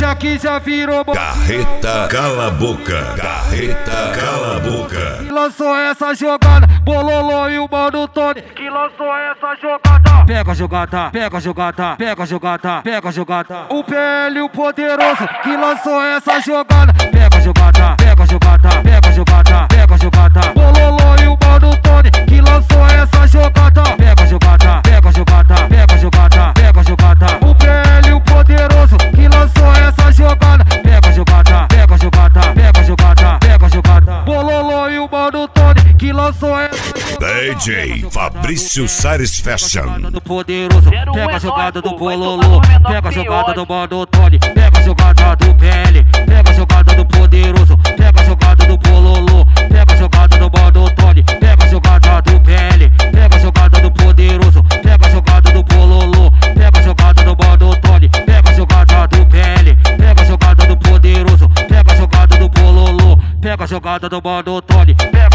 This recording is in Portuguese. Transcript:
aqui já virou. Carreta cala a boca, carreta cala a boca. Que lançou essa jogada, Bololô e o Mano Tony. Que lançou essa jogada. Pega a jogada, pega a jogada, pega a jogada, pega a jogada. O PL, o poderoso, que lançou essa jogada. Pega a jogada, pega a jogada, pega a jogada, pega a jogada. Bololô e o Mano Tony, que lançou essa jogada. Pega a jogada, pega a jogada, pega a jogada, pega a jogada. O PL, o poderoso, que lançou essa jogada. Pega a jogada, pega a jogada, pega a jogada, pega a jogada. Bololô e o Mano Tony, que lançou essa jogada. DJ Fabrício Sares Fashion. Do poderoso, pega a jogada do Bololô, pega a jogada do Mano Tony, pega a jogada do PL, pega a jogada do poderoso, pega a jogada do Bololô, pega a jogada do Mano Tony, pega a jogada do PL, pega a jogada do poderoso, pega a jogada do Bololô, pega a jogada do Mano Tony, pega a jogada do PL, pega a jogada do poderoso, pega a jogada do Bololô, pega a jogada do Mano Tony.